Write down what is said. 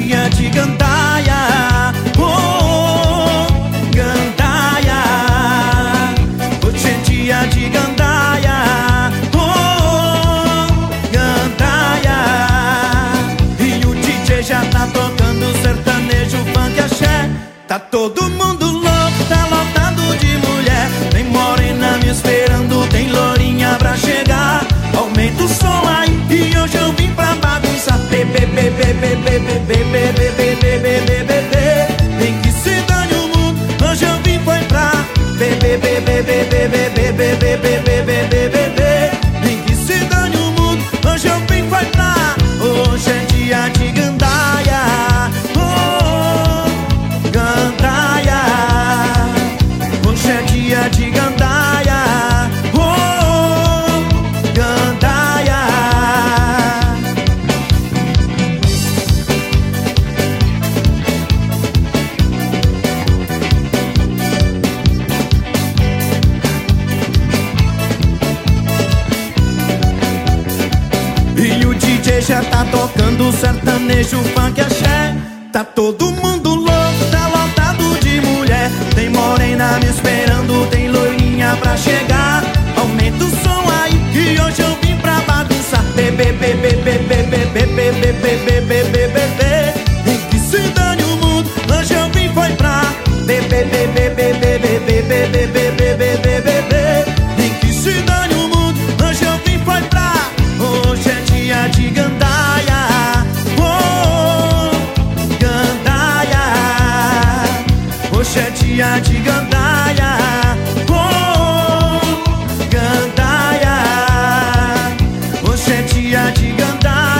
dia de gandaia, oh, gandaia. Hoje é dia de gandaia, oh, gandaia. E o DJ já tá tocando sertanejo, funk, axé. Tá todo mundo louco, tá lotado de mulher. Tem morena me esperando, tem lourinha pra chegar. Aumenta o som aí, e hoje eu vim pra bagunçar. Bebê, bebê, bebê, bebê, bebê, bebê, bebê, bebê. Tem que se dane o mundo, hoje eu vim foi pra bebê, bebê, bebê, bebê, bebê, bebê, bebê, bebê. Tem que se dane o mundo, hoje eu vim foi pra. Hoje é dia de gandaia, oh, gandaia. Hoje é dia de gandaia, oh, gandaia. E o DJ já tá tocando sertanejo, funk, axé. Tá todo mundo louco, tá lotado de mulher. Tem morena me esperando, tem loirinha pra chegar. Aumenta o som aí, que hoje eu vim pra bagunçar. Bebê, bebê, bebê, bebê, bebê, bebê, bebê, bebê. Tem que se dane o mundo, hoje eu vim foi pra bebê, bebê, bebê, bebê, bebê, bebê, bebê, bebê. Tem que se dane o mundo, hoje eu vim foi pra. Hoje é dia de gandaia, oh, gandaia. Hoje é dia de gandaia, oh, gandaia. Hoje é dia de gandaia.